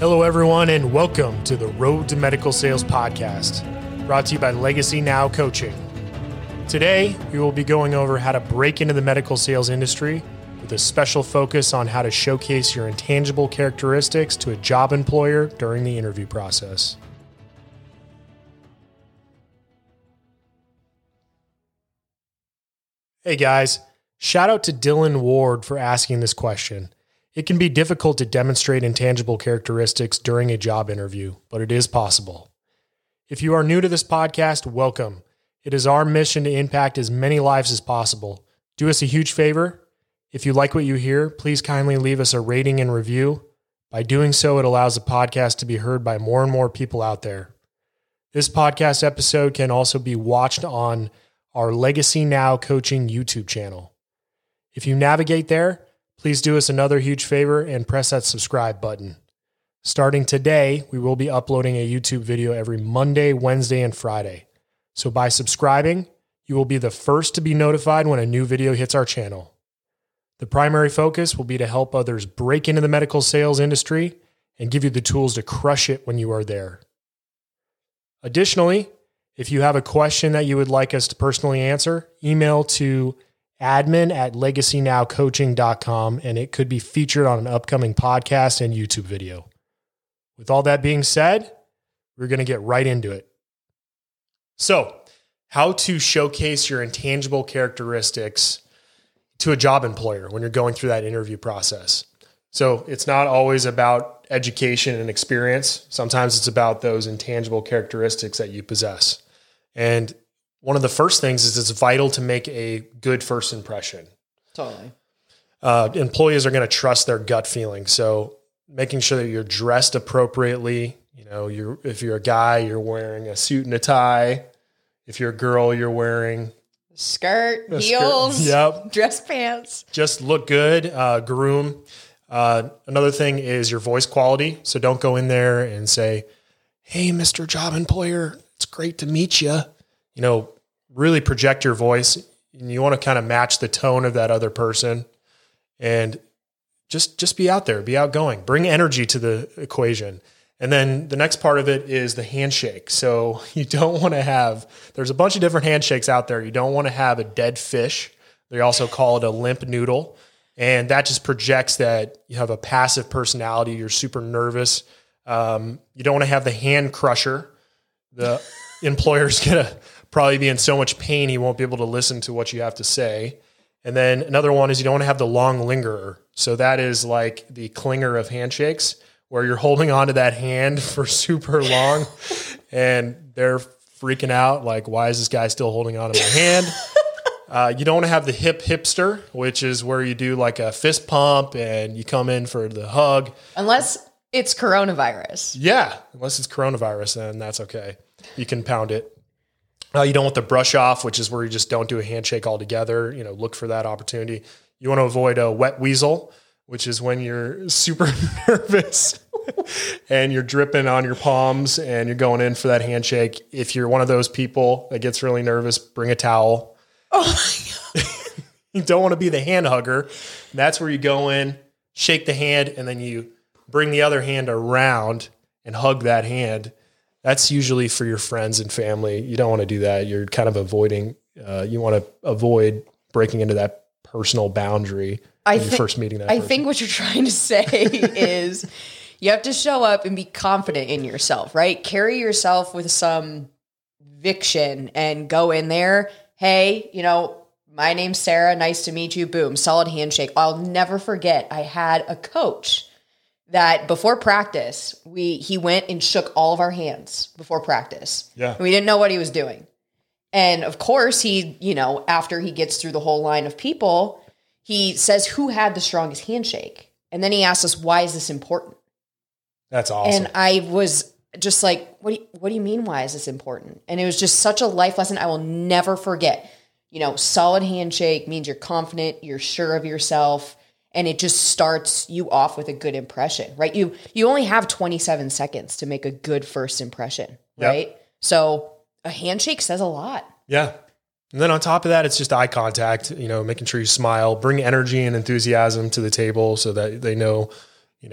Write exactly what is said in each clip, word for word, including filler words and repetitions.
Hello, everyone, and welcome to the Road to Medical Sales podcast, brought to you by Legacy Now Coaching. Today, we will be going over how to break into the medical sales industry with a special focus on how to showcase your intangible characteristics to a job employer during the interview process. Hey guys, shout out to Dylan Ward for asking this question. It can be difficult to demonstrate intangible characteristics during a job interview, but it is possible. If you are new to this podcast, welcome. It is our mission to impact as many lives as possible. Do us a huge favor. If you like what you hear, please kindly leave us a rating and review. By doing so, it allows the podcast to be heard by more and more people out there. This podcast episode can also be watched on our Legacy Now Coaching YouTube channel. If you navigate there, please do us another huge favor and press that subscribe button. Starting today, we will be uploading a YouTube video every Monday, Wednesday, and Friday. So by subscribing, you will be the first to be notified when a new video hits our channel. The primary focus will be to help others break into the medical sales industry and give you the tools to crush it when you are there. Additionally, if you have a question that you would like us to personally answer, email to admin at legacy now coaching dot com, and it could be featured on an upcoming podcast and YouTube video. With all that being said, we're going to get right into it. So, how to showcase your intangible characteristics to a job employer when you're going through that interview process. So, it's not always about education and experience. Sometimes it's about those intangible characteristics that you possess. And one of the first things is it's vital to make a good first impression. Totally. Uh, employees are going to trust their gut feeling. So making sure that you're dressed appropriately. You know, you're, if you're a guy, you're wearing a suit and a tie. If you're a girl, you're wearing skirt, a heels, skirt. Yep. dress pants. Just look good, uh, groom. Uh, another thing is your voice quality. So don't go in there and say, "Hey, Mister Job Employer, it's great to meet you." You know, really project your voice, and you want to kind of match the tone of that other person, and just, just be out there, be outgoing, bring energy to the equation. And then the next part of it is the handshake. So you don't want to have, there's a bunch of different handshakes out there. You don't want to have a dead fish. They also call it a limp noodle. And that just projects that you have a passive personality. You're super nervous. Um, you don't want to have the hand crusher. The employer's going to probably be in so much pain he won't be able to listen to what you have to say. And then another one is you don't want to have the long lingerer. So that is like the clinger of handshakes, where you're holding onto that hand for super long and they're freaking out like, why is this guy still holding on to my hand? Uh, you don't want to have the hip hipster, which is where you do like a fist pump and you come in for the hug. Unless it's coronavirus. Yeah, unless it's coronavirus, then that's okay. You can pound it. Uh, you don't want the brush off, which is where you just don't do a handshake altogether. You know, look for that opportunity. You want to avoid a wet weasel, which is when you're super nervous and you're dripping on your palms and you're going in for that handshake. If you're one of those people that gets really nervous, bring a towel. Oh my God. You don't want to be the hand hugger. That's where you go in, shake the hand, and then you bring the other hand around and hug that hand. That's usually for your friends and family. You don't want to do that. You're kind of avoiding, uh, you want to avoid breaking into that personal boundary I when think, you're first meeting that I person. think what you're trying to say is you have to show up and be confident in yourself, right? Carry yourself with some conviction and go in there. Hey, you know, my name's Sarah. Nice to meet you. Boom. Solid handshake. I'll never forget. I had a coach that before practice, we he went and shook all of our hands before practice. Yeah. And we didn't know what he was doing. And of course, he, you know, after he gets through the whole line of people, he says who had the strongest handshake. And then he asks us, why is this important? That's awesome. And I was just like, what do you, what do you mean, why is this important? And it was just such a life lesson I will never forget. You know, solid handshake means you're confident, you're sure of yourself, and it just starts you off with a good impression, right? You you only have twenty-seven seconds to make a good first impression, right? Yep. So a handshake says a lot. Yeah. And then on top of that, it's just eye contact, you know, making sure you smile, bring energy and enthusiasm to the table so that they know, you know,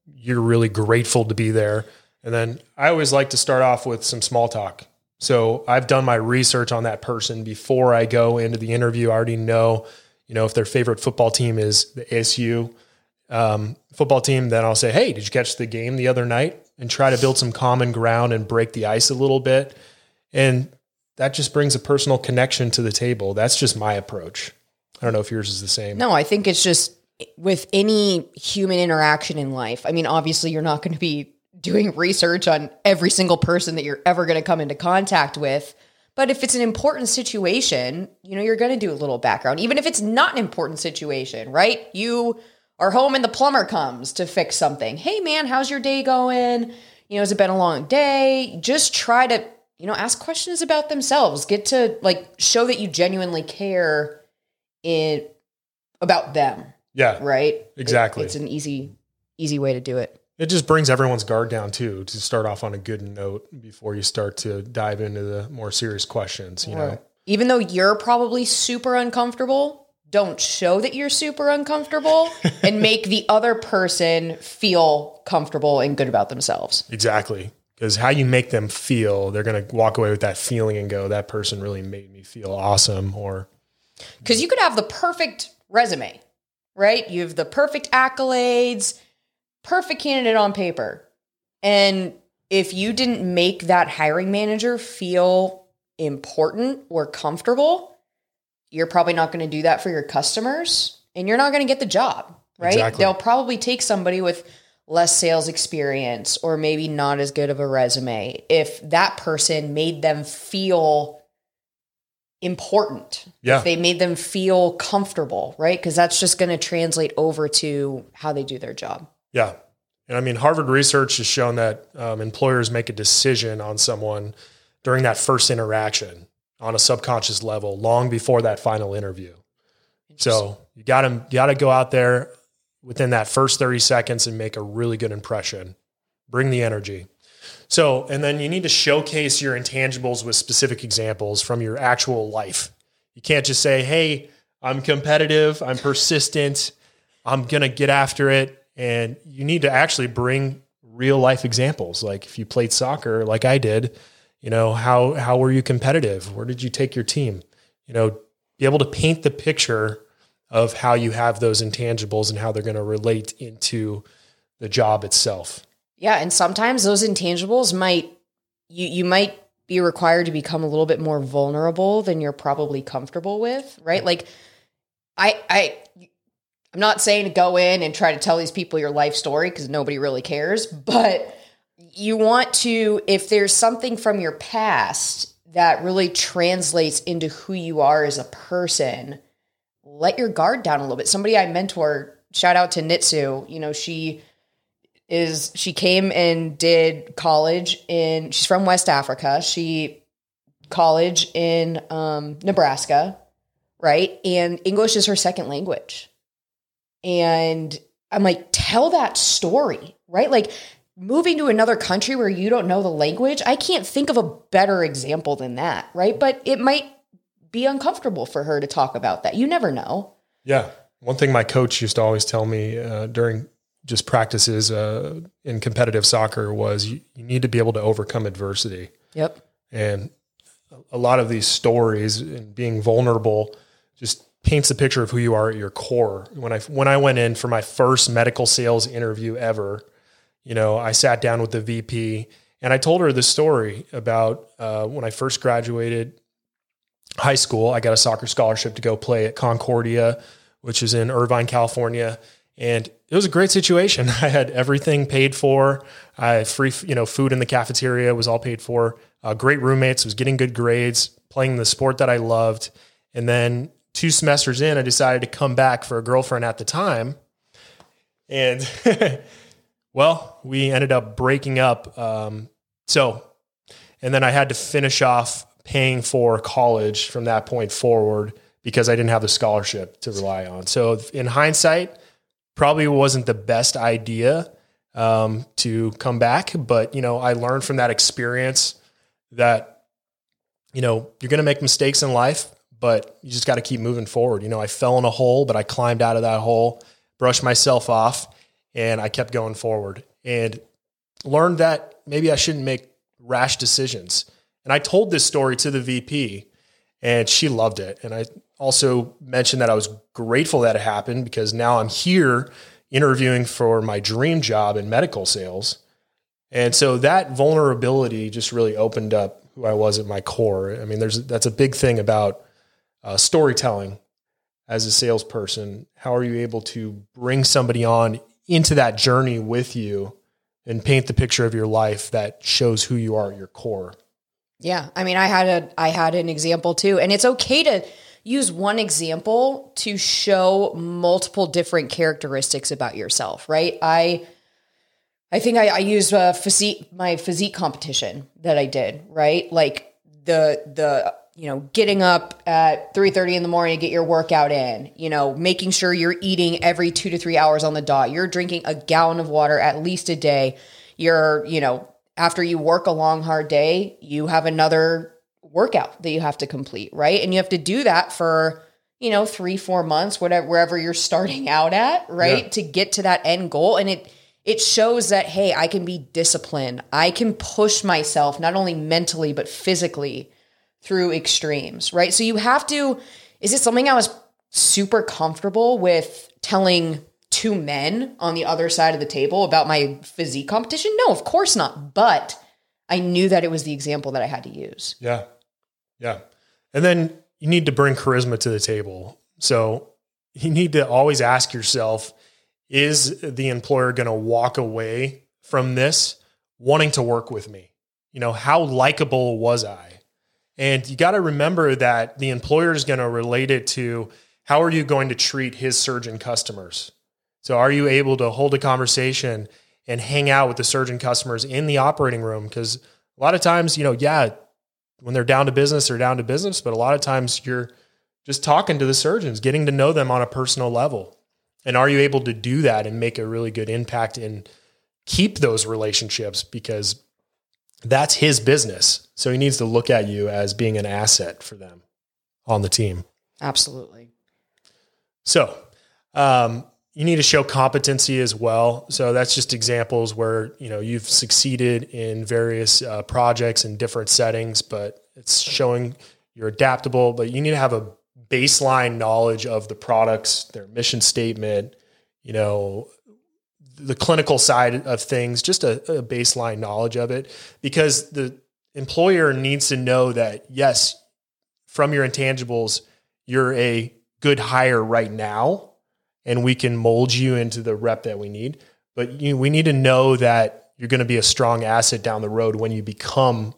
you're really grateful to be there. And then I always like to start off with some small talk. So I've done my research on that person before I go into the interview. I already know, you know, if their favorite football team is the A S U um, football team, then I'll say, hey, did you catch the game the other night? And try to build some common ground and break the ice a little bit. And that just brings a personal connection to the table. That's just my approach. I don't know if yours is the same. No, I think it's just with any human interaction in life. I mean, obviously you're not going to be doing research on every single person that you're ever going to come into contact with. But if it's an important situation, you know, you're going to do a little background, even if it's not an important situation, right? You are home and the plumber comes to fix something. Hey man, how's your day going? You know, has it been a long day? Just try to, you know, ask questions about themselves. Get to like show that you genuinely care in about them. Yeah. Right? Exactly. It, it's an easy, easy way to do it. It just brings everyone's guard down too, to start off on a good note before you start to dive into the more serious questions, you know? Even though you're probably super uncomfortable, don't show that you're super uncomfortable and make the other person feel comfortable and good about themselves. Exactly. Because how you make them feel, they're going to walk away with that feeling and go, that person really made me feel awesome. Or because you could have the perfect resume, right? You have the perfect accolades, perfect candidate on paper. And if you didn't make that hiring manager feel important or comfortable, you're probably not going to do that for your customers and you're not going to get the job, right? Exactly. They'll probably take somebody with less sales experience or maybe not as good of a resume if that person made them feel important. Yeah. If they made them feel comfortable, right? Because that's just going to translate over to how they do their job. Yeah. And I mean, Harvard research has shown that um, employers make a decision on someone during that first interaction on a subconscious level, long before that final interview. So you got to you got to go out there within that first thirty seconds and make a really good impression. Bring the energy. So, and then you need to showcase your intangibles with specific examples from your actual life. You can't just say, hey, I'm competitive, I'm persistent, I'm going to get after it. And you need to actually bring real life examples. Like if you played soccer, like I did, you know, how, how were you competitive? Where did you take your team? You know, be able to paint the picture of how you have those intangibles and how they're going to relate into the job itself. Yeah. And sometimes those intangibles might, you, you might be required to become a little bit more vulnerable than you're probably comfortable with, right? Like I, I, I'm not saying to go in and try to tell these people your life story because nobody really cares, but you want to, if there's something from your past that really translates into who you are as a person, let your guard down a little bit. Somebody I mentor, shout out to Nitsu, you know, she is, she came and did college in, she's from West Africa. She college in um, Nebraska, right? And English is her second language. And I'm like, tell that story, right? Like moving to another country where you don't know the language. I can't think of a better example than that, right? But it might be uncomfortable for her to talk about that. You never know. Yeah. One thing my coach used to always tell me uh, during just practices uh, in competitive soccer was you, you need to be able to overcome adversity. Yep. And a lot of these stories and being vulnerable just paints a picture of who you are at your core. When I, when I went in for my first medical sales interview ever, you know, I sat down with the V P and I told her the story about uh, when I first graduated high school. I got a soccer scholarship to go play at Concordia, which is in Irvine, California. And it was a great situation. I had everything paid for. I had free, you know, food in the cafeteria was all paid for. Uh, great roommates, was getting good grades, playing the sport that I loved. And then two semesters in, I decided to come back for a girlfriend at the time. And well, we ended up breaking up. Um, so, and then I had to finish off paying for college from that point forward because I didn't have the scholarship to rely on. So in hindsight, probably wasn't the best idea um, to come back, but, you know, I learned from that experience that, you know, you're going to make mistakes in life, but you just got to keep moving forward. You know, I fell in a hole, but I climbed out of that hole, brushed myself off, and I kept going forward and learned that maybe I shouldn't make rash decisions. And I told this story to the V P and she loved it. And I also mentioned that I was grateful that it happened because now I'm here interviewing for my dream job in medical sales. And so that vulnerability just really opened up who I was at my core. I mean, there's, that's a big thing about uh, storytelling as a salesperson. How are you able to bring somebody on into that journey with you and paint the picture of your life that shows who you are at your core? Yeah. I mean, I had a, I had an example too, and it's okay to use one example to show multiple different characteristics about yourself, right? I, I think I, I used a physique, my physique competition that I did, right? Like the, the, you know, getting up at three thirty in the morning to get your workout in, you know, making sure you're eating every two to three hours on the dot. You're drinking a gallon of water at least a day. You're, you know, after you work a long, hard day, you have another workout that you have to complete, right? And you have to do that for, you know, three, four months, whatever, wherever you're starting out at, right? Yeah. To get to that end goal. And it, it shows that, hey, I can be disciplined. I can push myself, not only mentally, but physically through extremes, right? So you have to, is it something I was super comfortable with telling two men on the other side of the table about my physique competition? No, of course not. But I knew that it was the example that I had to use. Yeah. Yeah. And then you need to bring charisma to the table. So you need to always ask yourself, is the employer going to walk away from this wanting to work with me? You know, how likable was I? And you got to remember that the employer is going to relate it to how are you going to treat his surgeon customers? So are you able to hold a conversation and hang out with the surgeon customers in the operating room? Because a lot of times, you know, yeah, when they're down to business, they're down to business. But a lot of times you're just talking to the surgeons, getting to know them on a personal level. And are you able to do that and make a really good impact and keep those relationships? Because that's his business. So he needs to look at you as being an asset for them on the team. Absolutely. So um, you need to show competency as well. So that's just examples where, you know, you've succeeded in various uh, projects in different settings, but it's showing you're adaptable, but you need to have a baseline knowledge of the products, their mission statement, you know, the clinical side of things, just a, a baseline knowledge of it, because the employer needs to know that, yes, from your intangibles, you're a good hire right now, and we can mold you into the rep that we need. But you, we need to know that you're going to be a strong asset down the road when you become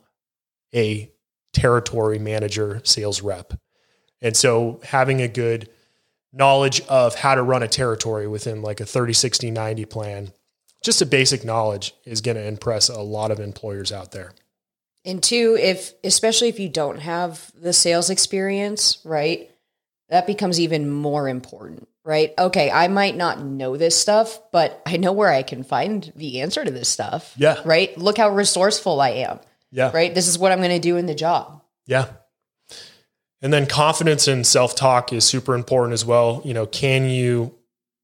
a territory manager, sales rep. And so having a good knowledge of how to run a territory within like a thirty, sixty, ninety plan, just a basic knowledge is going to impress a lot of employers out there. And two, if, especially if you don't have the sales experience, right, that becomes even more important, right? Okay, I might not know this stuff, but I know where I can find the answer to this stuff. Yeah. Right? Look how resourceful I am. Yeah. Right? This is what I'm going to do in the job. Yeah. And then confidence and self-talk is super important as well. You know, can you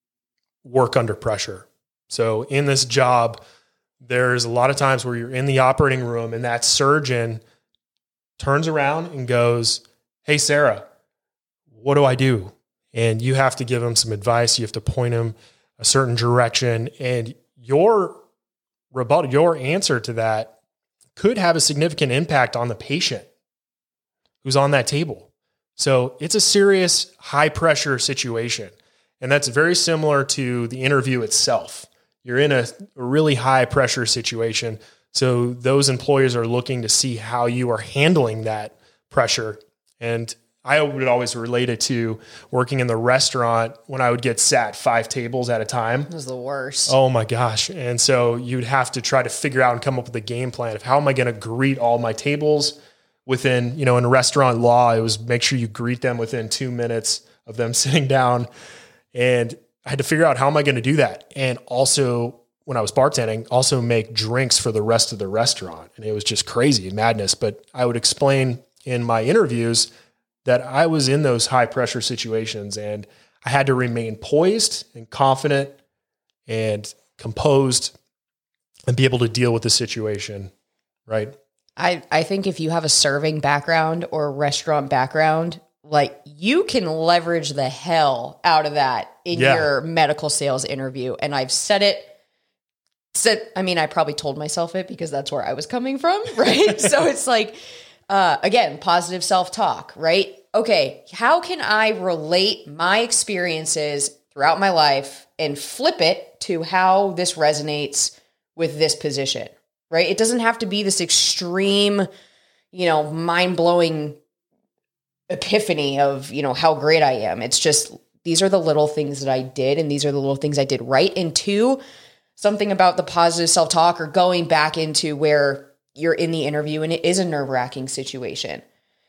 work under pressure? So in this job, there's a lot of times where you're in the operating room and that surgeon turns around and goes, "Hey, Sarah, what do I do?" And you have to give them some advice. You have to point them a certain direction, and your rebuttal, your answer to that could have a significant impact on the patient who's on that table. So it's a serious high pressure situation. And that's very similar to the interview itself. You're in a really high pressure situation. So those employers are looking to see how you are handling that pressure. And I would always relate it to working in the restaurant when I would get sat five tables at a time. It was the worst. Oh my gosh. And so you'd have to try to figure out and come up with a game plan of how am I going to greet all my tables within, you know, in restaurant law, it was make sure you greet them within two minutes of them sitting down. And I had to figure out how am I going to do that? And also when I was bartending, also make drinks for the rest of the restaurant. And it was just crazy madness. But I would explain in my interviews that I was in those high pressure situations and I had to remain poised and confident and composed, and be able to deal with the situation, right? I, I think if you have a serving background or a restaurant background, like you can leverage the hell out of that in Yeah. your medical sales interview. And I've said it, said, I mean, I probably told myself it because that's where I was coming from, right? So it's like, uh, again, positive self-talk, right? Okay, how can I relate my experiences throughout my life and flip it to how this resonates with this position, right? It doesn't have to be this extreme, you know, mind-blowing epiphany of, you know, how great I am. It's just, these are the little things that I did, and these are the little things I did right. And two, something about the positive self-talk or going back into where you're in the interview and it is a nerve-wracking situation.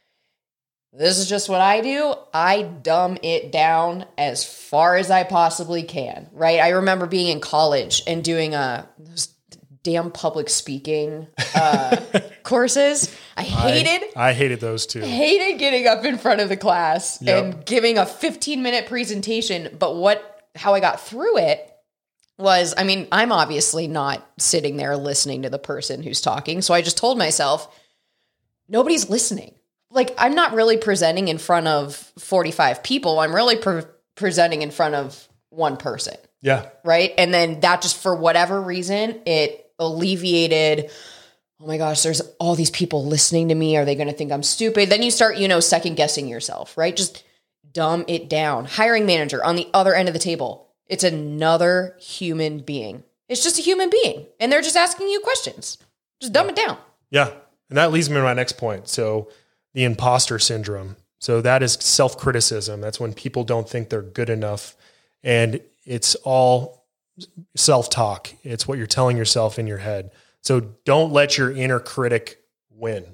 This is just what I do. I dumb it down as far as I possibly can, right? I remember being in college and doing a those damn public speaking uh, courses. I hated, I, I hated those too. hated getting up in front of the class Yep. and giving a fifteen minute presentation. But what, how I got through it was, I mean, I'm obviously not sitting there listening to the person who's talking. So I just told myself, nobody's listening. Like, I'm not really presenting in front of forty-five people. I'm really pre- presenting in front of one person. Yeah. Right. And then that just, for whatever reason, it alleviated, oh my gosh, there's all these people listening to me. Are they going to think I'm stupid? Then you start, you know, second guessing yourself, right? Just dumb it down. Hiring manager on the other end of the table. It's another human being. It's just a human being. And they're just asking you questions. Just dumb it down. Yeah. And that leads me to my next point. So the imposter syndrome. So that is self-criticism. That's when people don't think they're good enough. And it's all self-talk. It's what you're telling yourself in your head. So don't let your inner critic win.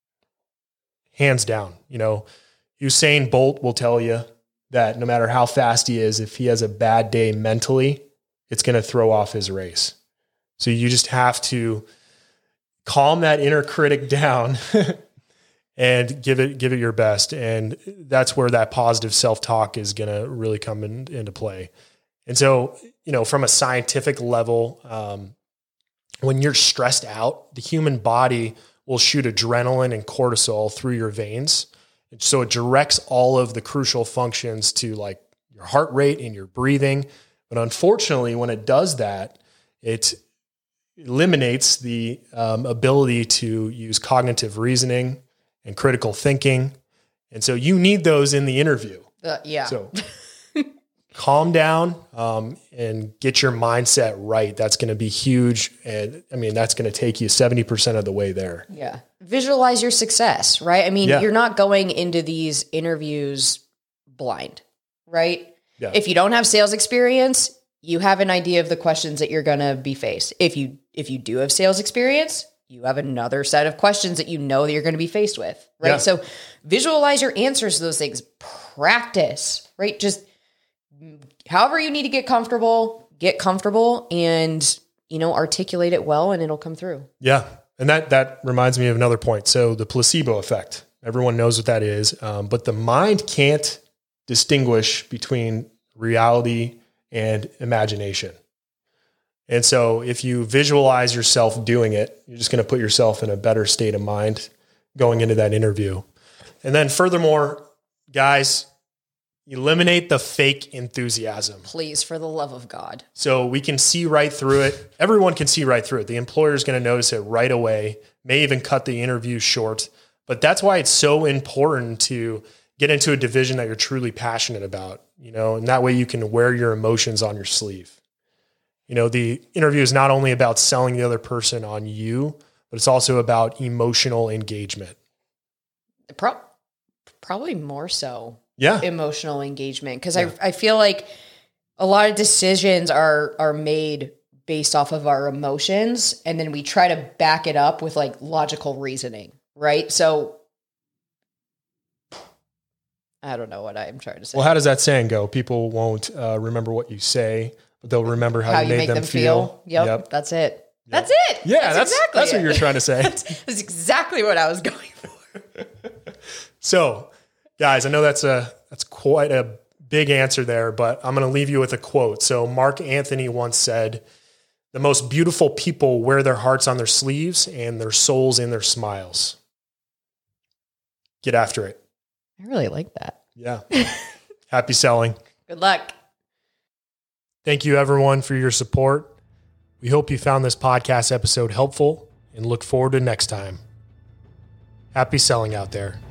Hands down. You know, Usain Bolt will tell you that no matter how fast he is, if he has a bad day mentally, it's going to throw off his race. So you just have to calm that inner critic down and give it, give it your best. And that's where that positive self-talk is going to really come in, into play. And so, you know, from a scientific level, um, when you're stressed out, the human body will shoot adrenaline and cortisol through your veins. And so it directs all of the crucial functions to like your heart rate and your breathing. But unfortunately, when it does that, it eliminates the um, ability to use cognitive reasoning and critical thinking. And so you need those in the interview. Uh, yeah. So calm down um, and get your mindset right. That's going to be huge. And I mean, that's going to take you seventy percent of the way there. Yeah. Visualize your success, right? I mean, Yeah. you're not going into these interviews blind, right? Yeah. If you don't have sales experience, you have an idea of the questions that you're going to be faced. If you if you do have sales experience, you have another set of questions that you know that you're going to be faced with, right? Yeah. So visualize your answers to those things. Practice, right? Just however you need to get comfortable, get comfortable and, you know, articulate it well and it'll come through. Yeah. And that, that reminds me of another point. So the placebo effect, everyone knows what that is. Um, but the mind can't distinguish between reality and imagination. And so if you visualize yourself doing it, you're just going to put yourself in a better state of mind going into that interview. And then furthermore, guys, eliminate the fake enthusiasm. Please, for the love of God. So we can see right through it. Everyone can see right through it. The employer is going to notice it right away, may even cut the interview short. But that's why it's so important to get into a division that you're truly passionate about, you know, and that way you can wear your emotions on your sleeve. You know, the interview is not only about selling the other person on you, but it's also about emotional engagement. Pro- probably more so. Yeah. Emotional engagement. Because Yeah. I I feel like a lot of decisions are are made based off of our emotions, and then we try to back it up with like logical reasoning, right? So I don't know what I'm trying to say. Well, how does that saying go? People won't uh, remember what you say, but they'll remember how, How you you made make them, them feel. feel. Yep, Yep. that's it. Yep. That's it. Yeah, that's exactly that's what it. you're trying to say. That's, that's exactly what I was going for. So, guys, I know that's a that's quite a big answer there, but I'm going to leave you with a quote. So, Mark Anthony once said, The most beautiful people wear their hearts on their sleeves and their souls in their smiles. Get after it. I really like that. Yeah. Happy selling. Good luck. Thank you, everyone, for your support. We hope you found this podcast episode helpful and look forward to next time. Happy selling out there.